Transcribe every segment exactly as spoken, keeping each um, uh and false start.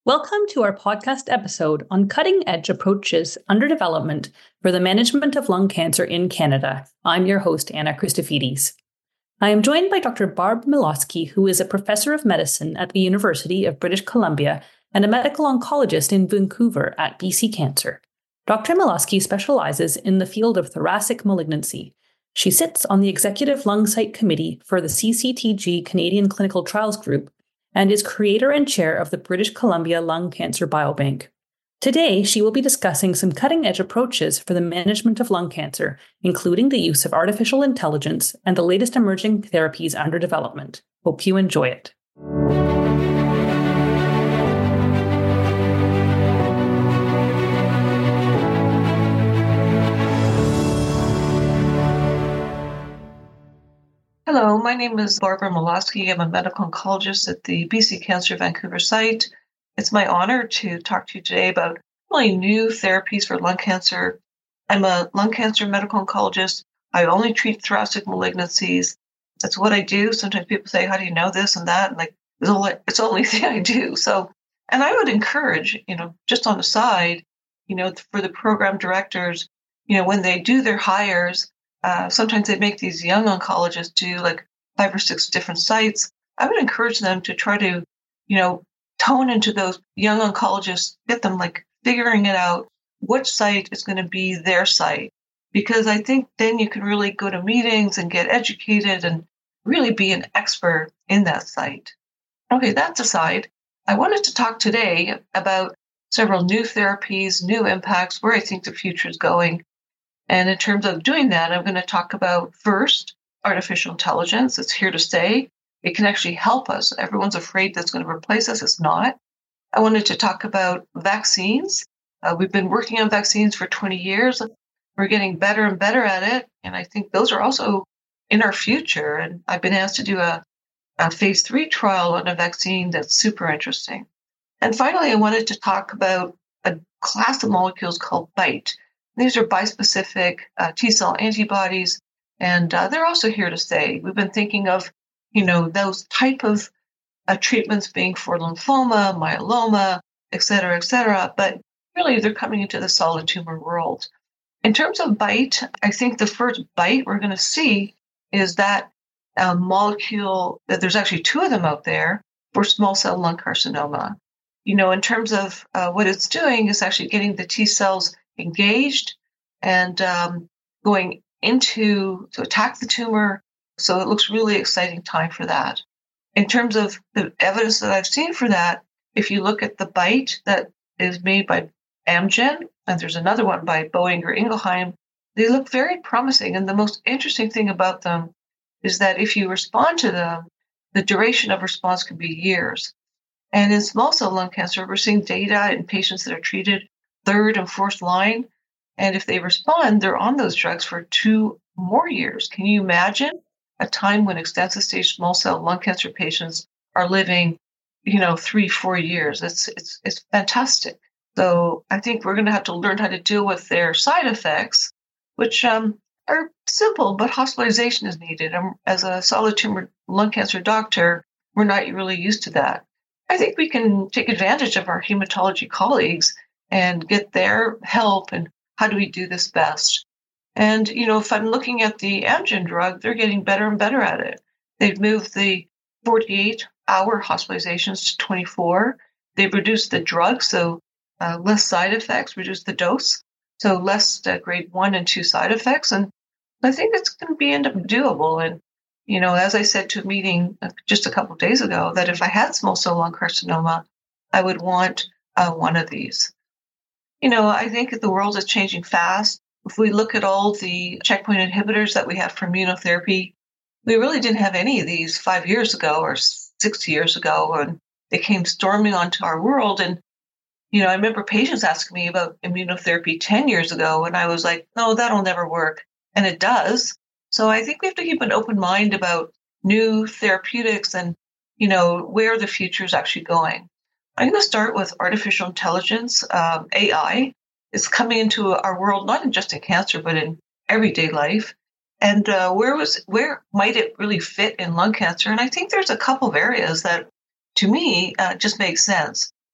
Welcome to our podcast episode on cutting-edge approaches under development for the management of lung cancer in Canada. I'm your host, Anna Christofides. I am joined by Doctor Barb Miloski, who is a professor of medicine at the University of British Columbia and a medical oncologist in Vancouver at B C Cancer. Doctor Miloski specializes in the field of thoracic malignancy. She sits on the Executive Lung Site Committee for the C C T G Canadian Clinical Trials Group and is creator and chair of the British Columbia Lung Cancer Biobank. Today, she will be discussing some cutting-edge approaches for the management of lung cancer, including the use of artificial intelligence and the latest emerging therapies under development. Hope you enjoy it. Hello, my name is Barbara Miloski. I'm a medical oncologist at the B C Cancer Vancouver site. It's my honor to talk to you today about really new therapies for lung cancer. I'm a lung cancer medical oncologist. I only treat thoracic malignancies. That's what I do. Sometimes people say, how do you know this and that? And like, it's only, it's the only thing I do. So, and I would encourage, you know, just on the side, you know, for the program directors, you know, when they do their hires, Uh, sometimes they make these young oncologists do like five or six different sites. I would encourage them to try to, you know, tone into those young oncologists, get them like figuring it out, which site is going to be their site. Because I think then you can really go to meetings and get educated and really be an expert in that site. Okay, that's aside. I wanted to talk today about several new therapies, new impacts, where I think the future is going. And in terms of doing that, I'm going to talk about first, artificial intelligence. It's here to stay. It can actually help us. Everyone's afraid that's going to replace us. It's not. I wanted to talk about vaccines. Uh, we've been working on vaccines for twenty years. We're getting better and better at it. And I think those are also in our future. And I've been asked to do a, a phase three trial on a vaccine that's super interesting. And finally, I wanted to talk about a class of molecules called BiTE. These are bispecific uh, T-cell antibodies, and uh, they're also here to stay. We've been thinking of, you know, those type of uh, treatments being for lymphoma, myeloma, et cetera, et cetera, but really they're coming into the solid tumor world. In terms of BiTE, I think the first BiTE we're going to see is that uh, molecule, that there's actually two of them out there for small cell lung carcinoma. You know, in terms of uh, what it's doing is actually getting the T-cells engaged and um, going into to attack the tumor. So it looks really exciting time for that. In terms of the evidence that I've seen for that, if you look at the BiTE that is made by Amgen, and there's another one by Boehringer Ingelheim, they look very promising. And the most interesting thing about them is that if you respond to them, the duration of response can be years. And in small cell lung cancer, we're seeing data in patients that are treated third and fourth line. And if they respond, they're on those drugs for two more years. Can you imagine a time when extensive stage small cell lung cancer patients are living, you know, three, four years? It's it's it's fantastic. So I think we're going to have to learn how to deal with their side effects, which um, are simple, but hospitalization is needed. And as a solid tumor lung cancer doctor, we're not really used to that. I think we can take advantage of our hematology colleagues and get their help, and how do we do this best? And, you know, if I'm looking at the Amgen drug, they're getting better and better at it. They've moved the forty-eight hour hospitalizations to twenty-four. They've reduced the drug, so uh, less side effects, reduced the dose, so less uh, grade one and two side effects. And I think it's going to be end up doable. And, you know, as I said to a meeting just a couple of days ago, that if I had small cell lung carcinoma, I would want uh, one of these. You know, I think the world is changing fast. If we look at all the checkpoint inhibitors that we have for immunotherapy, we really didn't have any of these five years ago or six years ago when they came storming onto our world. And, you know, I remember patients asking me about immunotherapy ten years ago, and I was like, no, that'll never work. And it does. So I think we have to keep an open mind about new therapeutics and, you know, where the future is actually going. I'm going to start with artificial intelligence. Um, A I is coming into our world, not just in cancer, but in everyday life. And uh, where was where might it really fit in lung cancer? And I think there's a couple of areas that, to me, uh, just make sense.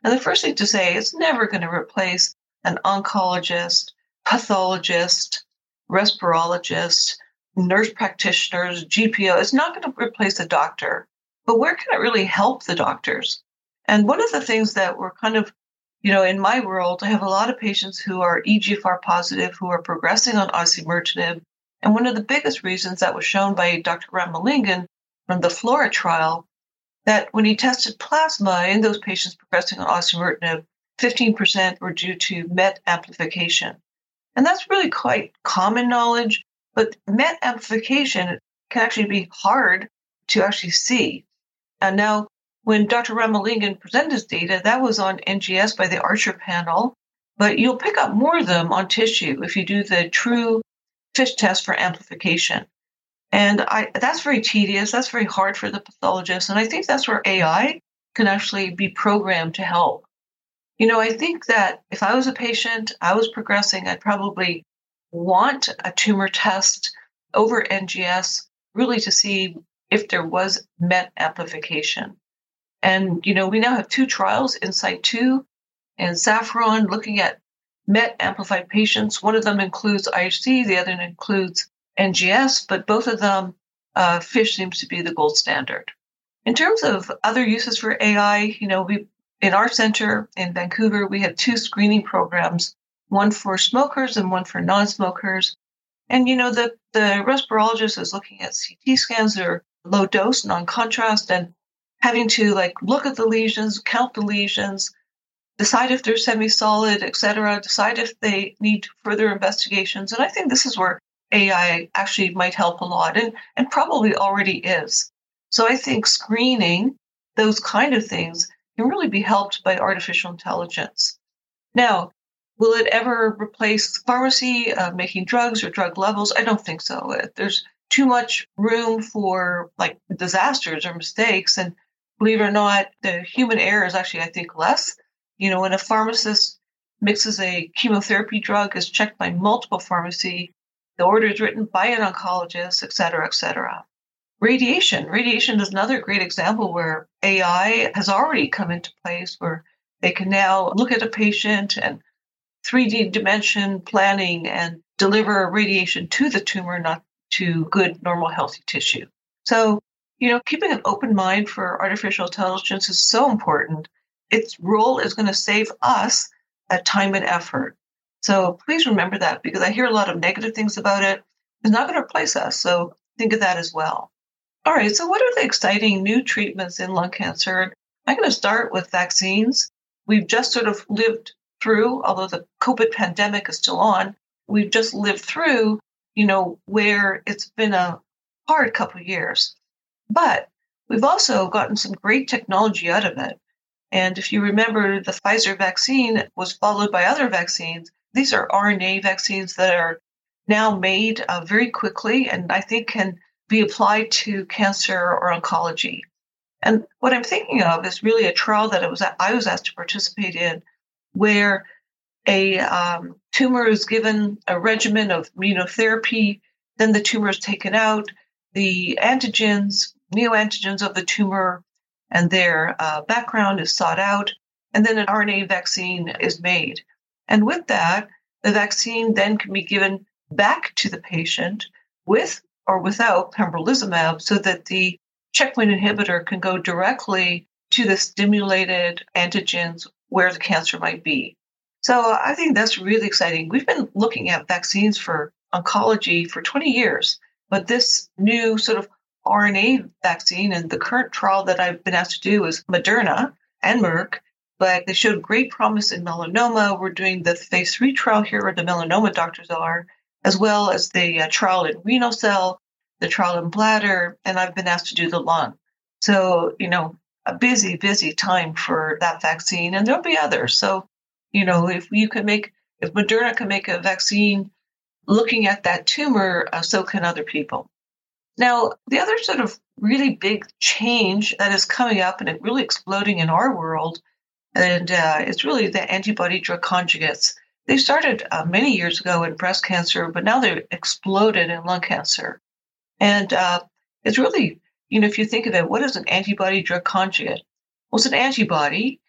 And the first thing to say, it's never going to replace an oncologist, pathologist, respirologist, nurse practitioners, G P O. It's not going to replace a doctor. But where can it really help the doctors? And one of the things that we're kind of, you know, in my world, I have a lot of patients who are E G F R positive, who are progressing on osimertinib. And one of the biggest reasons that was shown by Doctor Ramalingan from the FLORA trial, that when he tested plasma in those patients progressing on osimertinib, fifteen percent were due to M E T amplification. And that's really quite common knowledge, but M E T amplification can actually be hard to actually see. And now, when Doctor Ramalingan presented his data, that was on N G S by the Archer panel, but you'll pick up more of them on tissue if you do the true FISH test for amplification. And I, that's very tedious. That's very hard for the pathologist. And I think that's where A I can actually be programmed to help. You know, I think that if I was a patient, I was progressing, I'd probably want a tumor test over N G S really to see if there was M E T amplification. And, you know, we now have two trials, INSIGHT two and SAFFRON, looking at M E T amplified patients. One of them includes I H C, the other includes N G S, but both of them, uh, FISH seems to be the gold standard. In terms of other uses for A I, you know, we in our center in Vancouver, we have two screening programs, one for smokers and one for non-smokers. And, you know, the, the respirologist is looking at C T scans that are low dose, non-contrast, and having to like look at the lesions, count the lesions, decide if they're semi-solid, et cetera, decide if they need further investigations. And I think this is where A I actually might help a lot, and, and probably already is. So I think screening, those kind of things, can really be helped by artificial intelligence. Now, will it ever replace pharmacy, uh, making drugs or drug levels? I don't think so. There's too much room for like disasters or mistakes. And believe it or not, the human error is actually, I think, less. You know, when a pharmacist mixes a chemotherapy drug, is checked by multiple pharmacy, the order is written by an oncologist, et cetera, et cetera. Radiation. Radiation is another great example where A I has already come into place, where they can now look at a patient and three D dimension planning and deliver radiation to the tumor, not to good, normal, healthy tissue. So, you know, keeping an open mind for artificial intelligence is so important. Its role is going to save us that time and effort. So please remember that, because I hear a lot of negative things about it. It's not going to replace us. So think of that as well. All right. So what are the exciting new treatments in lung cancer? I'm going to start with vaccines. We've just sort of lived through, although the COVID pandemic is still on, we've just lived through, you know, where it's been a hard couple of years. But we've also gotten some great technology out of it. And if you remember, the Pfizer vaccine was followed by other vaccines. These are R N A vaccines that are now made uh, very quickly, and I think can be applied to cancer or oncology. And what I'm thinking of is really a trial that I was I was asked to participate in, where a um, tumor is given a regimen of immunotherapy, then the tumor is taken out, the antigens, neoantigens of the tumor and their uh, background is sought out, and then an R N A vaccine is made. And with that, the vaccine then can be given back to the patient with or without pembrolizumab, so that the checkpoint inhibitor can go directly to the stimulated antigens where the cancer might be. So I think that's really exciting. We've been looking at vaccines for oncology for twenty years, but this new sort of R N A vaccine, and the current trial that I've been asked to do is Moderna and Merck, but they showed great promise in melanoma. We're doing the phase three trial here where the melanoma doctors are, as well as the uh, trial in renal cell, the trial in bladder, and I've been asked to do the lung. So, you know, a busy, busy time for that vaccine, and there'll be others. So, you know, if you can make, if Moderna can make a vaccine looking at that tumor, uh, so can other people. Now, the other sort of really big change that is coming up and it really exploding in our world, and uh, it's really the antibody drug conjugates. They started uh, many years ago in breast cancer, but now they've exploded in lung cancer. And uh, it's really, you know, if you think of it, what is an antibody drug conjugate? Well, it's an antibody.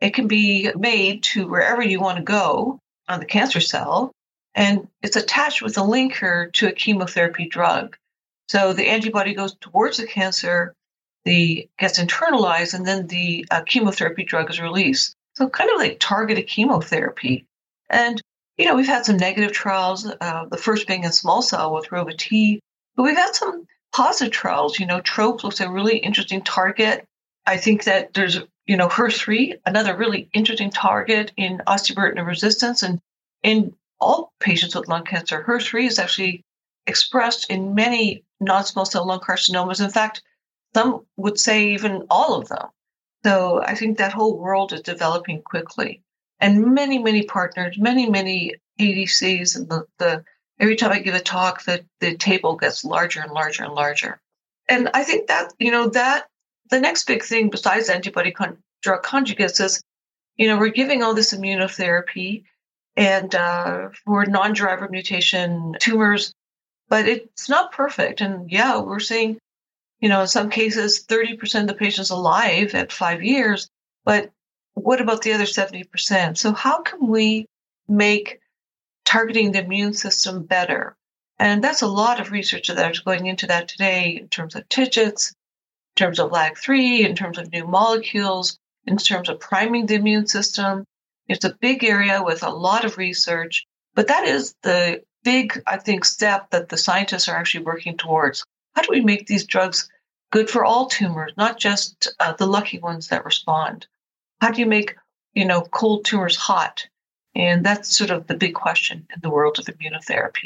it can be made to wherever you want to go on the cancer cell, and it's attached with a linker to a chemotherapy drug. So the antibody goes towards the cancer, the gets internalized, and then the uh, chemotherapy drug is released. So kind of like targeted chemotherapy. And, you know, we've had some negative trials, uh, the first being in small cell with Rova-T, but we've had some positive trials. You know, TROP looks a really interesting target. I think that there's, you know, H E R three, another really interesting target in osteoburden resistance. And in all patients with lung cancer, H E R three is actually expressed in many non-small cell lung carcinomas. In fact, some would say even all of them. So I think that whole world is developing quickly. And many, many partners, many, many A D Cs, and the, the every time I give a talk, the, the table gets larger and larger and larger. And I think that, you know, that the next big thing besides antibody con- drug conjugates is, you know, we're giving all this immunotherapy and uh, for non-driver mutation tumors, but it's not perfect. And yeah, we're seeing, you know, in some cases, thirty percent of the patients alive at five years, but what about the other seventy percent? So how can we make targeting the immune system better? And that's a lot of research that's going into that today in terms of TIGITs, in terms of L A G three, in terms of new molecules, in terms of priming the immune system. It's a big area with a lot of research, but that is the big, I think, step that the scientists are actually working towards. How do we make these drugs good for all tumors, not just uh, the lucky ones that respond? How do you make, you know, cold tumors hot? And that's sort of the big question in the world of immunotherapy.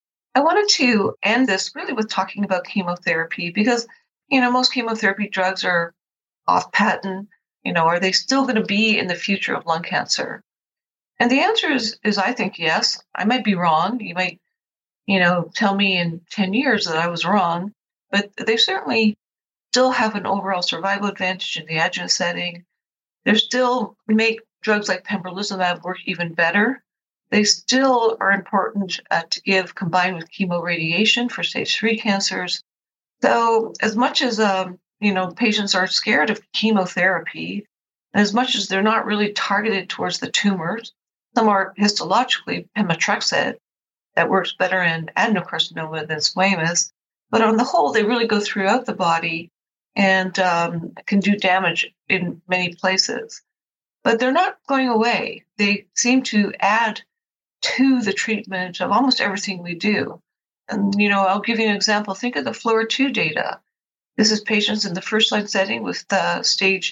I wanted to end this really with talking about chemotherapy because, you know, most chemotherapy drugs are off patent. You know, are they still going to be in the future of lung cancer? And the answer is, is I think yes. I might be wrong. You might, you know, tell me in ten years that I was wrong, but they certainly still have an overall survival advantage in the adjuvant setting. They still make drugs like pembrolizumab work even better. They still are important uh, to give combined with chemoradiation for stage three cancers. So as much as, um, you know, patients are scared of chemotherapy, and as much as they're not really targeted towards the tumors, some are histologically pemetrexed that works better in adenocarcinoma than squamous. But on the whole, they really go throughout the body and um, can do damage in many places. But they're not going away. They seem to add to the treatment of almost everything we do. And, you know, I'll give you an example. Think of the FLAURA two data. This is patients in the first-line setting with uh, stage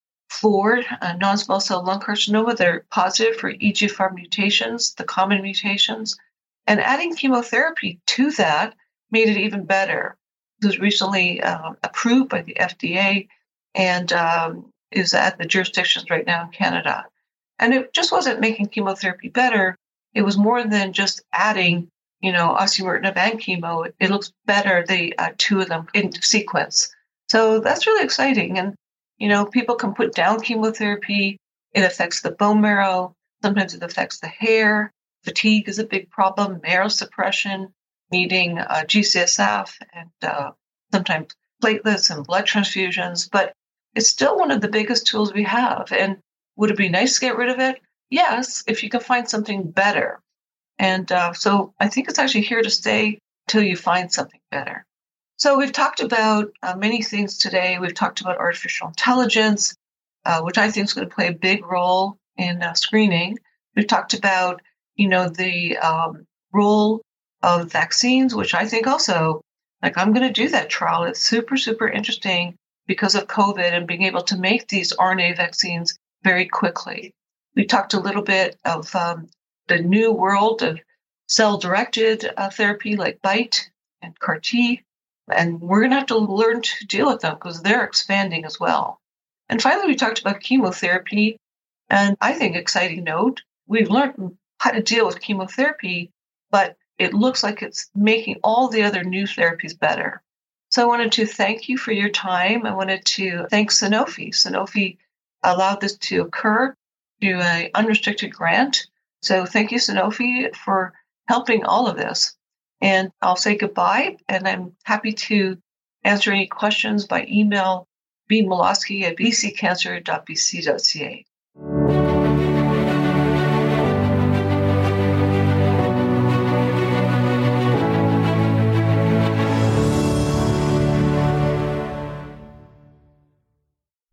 four uh, non-small cell lung carcinoma. They're positive for E G F R mutations, the common mutations. And adding chemotherapy to that made it even better. It was recently uh, approved by the F D A and um, is at the jurisdictions right now in Canada. And it just wasn't making chemotherapy better. It was more than just adding, you know, osimertinib and chemo. It, it looks better, the uh, two of them in sequence. So that's really exciting. And, you know, people can put down chemotherapy. It affects the bone marrow. Sometimes it affects the hair. Fatigue is a big problem, marrow suppression, needing uh, G C S F and uh, sometimes platelets and blood transfusions. But it's still one of the biggest tools we have. And would it be nice to get rid of it? Yes, if you can find something better. And uh, so I think it's actually here to stay till you find something better. So we've talked about uh, many things today. We've talked about artificial intelligence, uh, which I think is going to play a big role in uh, screening. We've talked about, you know, the um, role of vaccines, which I think also, like, I'm going to do that trial. It's super, super interesting because of COVID and being able to make these R N A vaccines very quickly. We talked a little bit of um, the new world of cell-directed uh, therapy like BiTE and C A R T, and we're going to have to learn to deal with them because they're expanding as well. And finally, we talked about chemotherapy, and I think exciting note, we've learned how to deal with chemotherapy, but it looks like it's making all the other new therapies better. So I wanted to thank you for your time. I wanted to thank Sanofi. Sanofi allowed this to occur through an unrestricted grant. So thank you, Sanofi, for helping all of this. And I'll say goodbye, and I'm happy to answer any questions by email, b milosky at b c cancer dot b c dot c a. you.